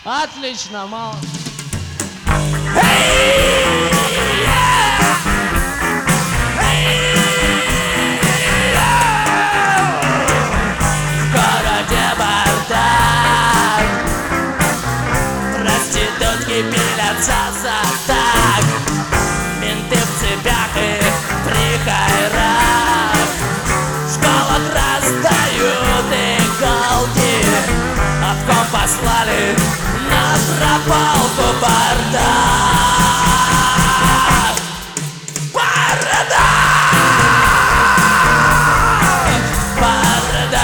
Отлично, мало. В городе бардак, проститутки пилятся за так, менты в цепях и при хайрах, в школах раздают иголки, обком послали на прополку. Бардак, бардак, бардак.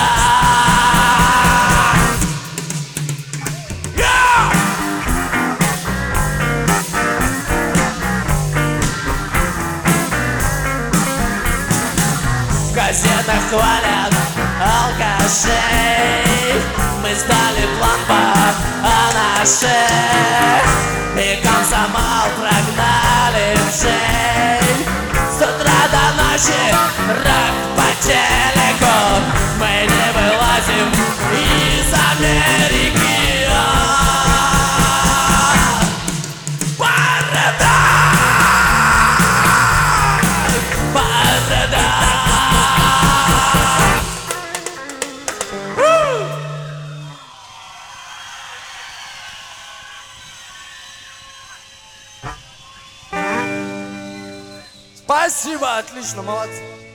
В газетах хвалят алкашей, мы сдали план по анашей, и комсомол прогнали в шей. С утра до ночи рок по телеку, мы не вылазим из Америки. Бардак, бардак. Спасибо, отлично, молодцы.